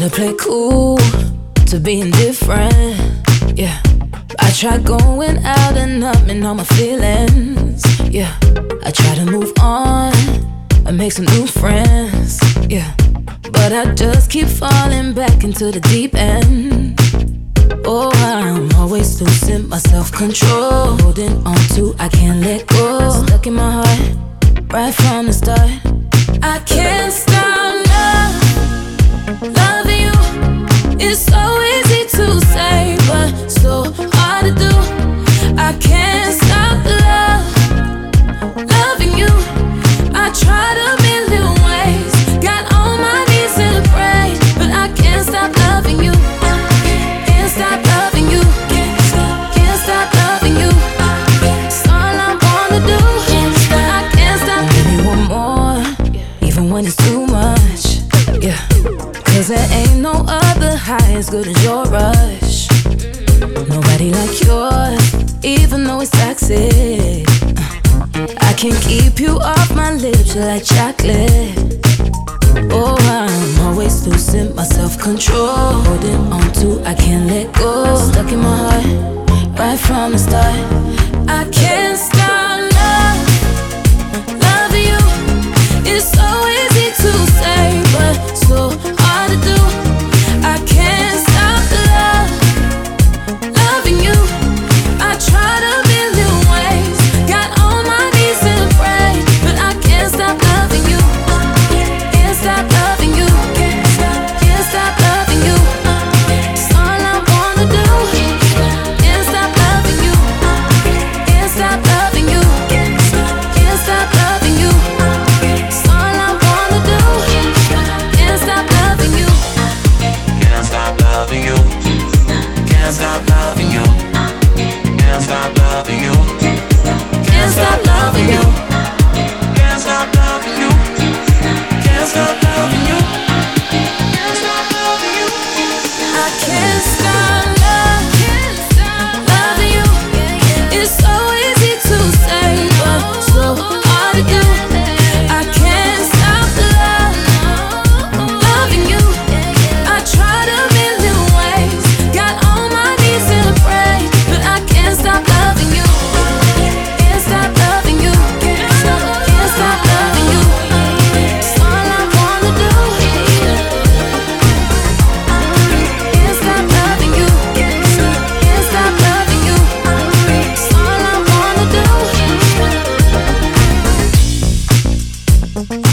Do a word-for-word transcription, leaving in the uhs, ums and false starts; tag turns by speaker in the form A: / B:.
A: to play cool, to be indifferent, yeah. I try going out and numbing all my feelings, yeah. I try to move on and make some new friends, yeah. But I just keep falling back into the deep end. Oh, I'm always losing my self-control, holding on to, I can't let go. Stuck in my heart, right from the start. I can't stop love, loving you. It's so easy to say, but so hard to do. I can't stop love, loving you. I tried a million ways, got on my knees and pray, but I can't stop loving you. Can't stop loving you. Can't stop, can't stop loving you. It's all I wanna do. I can't stop. Give me one more, even when it's too much, yeah. Cause there ain't no other high as good as your rush. Nobody like yours, even though it's toxic. I can't keep you off my lips, you're like chocolate. Oh, I'm always losing my self-control, holding on to, I can't let go. Stuck in my heart, right from the start. I can't stop love, loving you. It's so easy to say, but so hard to do. I can't stop love, loving you. I tried a million ways, got on my knees and prayed, but I can't stop loving you. Can't stop loving you. Can't stop, can't stop loving you. It's all I wanna do. Can't stop loving you. Can't stop loving you. Can't stop loving you. It's all I wanna do. Can't stop loving you.
B: Can't stop loving you. Can't stop loving you. Can't stop loving you.
A: Can't stop loving you.
B: Can't stop loving you. Can't stop loving you. Can't stop loving you.
A: I can't stop love, loving you. It's so easy to say, but so hard to do. I can't stop love, loving you. I tried a million ways, got on my knees and prayed, but I can't stop loving you. Can't stop loving you. Can't stop, can't stop loving you. It's all I wanna do. Can't stop loving you. Can't stop loving you. It's all I wanna do.